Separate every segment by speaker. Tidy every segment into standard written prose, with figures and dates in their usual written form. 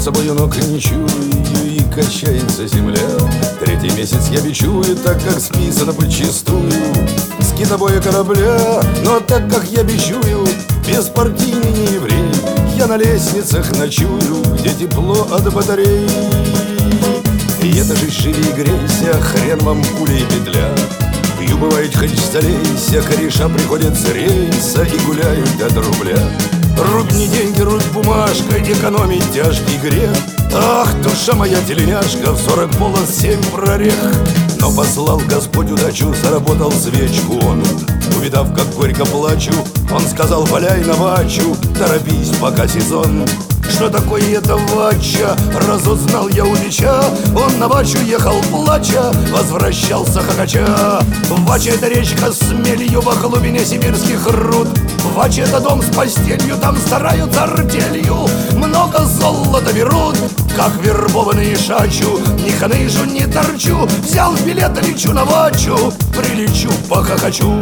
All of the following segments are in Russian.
Speaker 1: собою ног не чую, и качается земля. Третий месяц я бичую, так как списано подчистую с китобоя корабля. Но так как я бичую, беспартийный не еврей, я на лестницах ночую, где тепло от батарей. И это же живи и грейся, хрен вам пуля и петля. Пью, бывает, хоть залейся, кореша приходят с рейса и гуляют от рубля. Рубь не деньги, рубь бумажка, экономить тяжкий грех. Ах, душа моя тельняшка, в 40 полос 7 прорех. Но послал Господь удачу, заработал свечку он. Увидав, как горько плачу, он сказал: валяй на вачу, торопись, пока сезон. Что такое это вача? Разузнал я у бича. Он на вачу ехал плача, возвращался хохоча. Вача — это речка с мелью во глубине сибирских руд. Вача — это дом с постелью, там стараются артелью. Много золота берут, как вербованные шачу. Ни ханыжу, ни торчу, взял билет, лечу на вачу. Прилечу, пока хочу.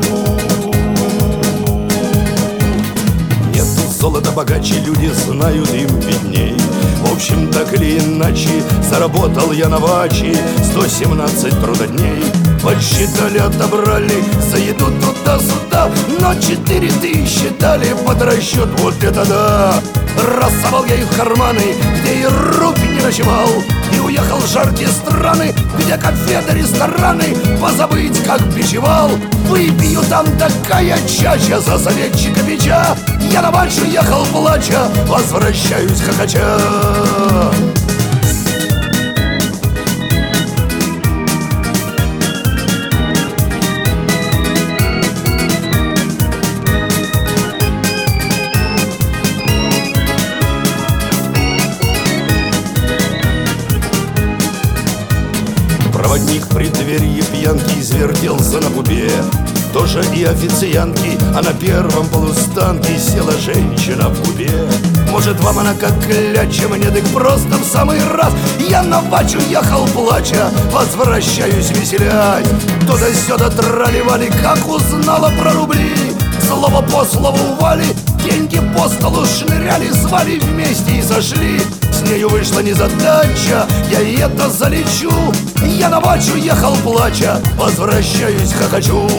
Speaker 1: Золото богаче, люди знают, им видней. В общем, так или иначе, заработал я на ваче 117 трудодней. Подсчитали, отобрали за еду туда-сюда, но 4000 дали под расчет, вот это да! Рассовал я их в карманы, где и рупий не ночевал, и уехал в жаркие страны, где конфеты, рестораны, позабыть, как бичевал. Выпью там такая чача за советчика бича. Я на вачу ехал плача, возвращаюсь хохоча. Проводник в преддверии пьянки извертелся на пупе. Тоже и официантки, а на первом полустанке села женщина в купе. Может, вам она как кляча, мне так просто в самый раз. Я на вачу ехал плача, возвращаюсь веселять. Туда-сюда трали-вали, как узнала про рубли. Слово по слову вали, деньги по столу шныряли, звали вместе и сошли. С нею вышла незадача, я и это залечу. Я на вачу ехал плача, возвращаюсь хохочу.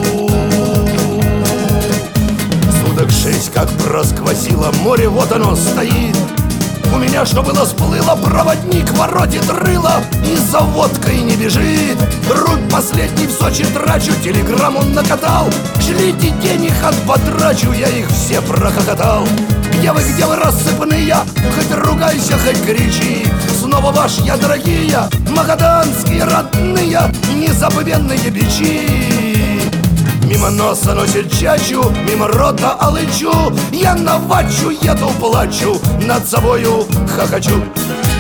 Speaker 1: Суток 6 как просквозило, море вот оно стоит. У меня что было сплыло, проводник воротит рыло и за водкой не бежит. Рубь последний в Сочи трачу, телеграмму накатал. Шлите денег, отпотрачу, я их все прохохотал. Где вы рассыпанные? Хоть ругайся, хоть кричи. Снова ваш я, дорогие, магаданские родные, незабвенные бичи. Мимо носа носит чачу, мимо рота алычу. Я на вачу еду, плачу, над собою хохочу.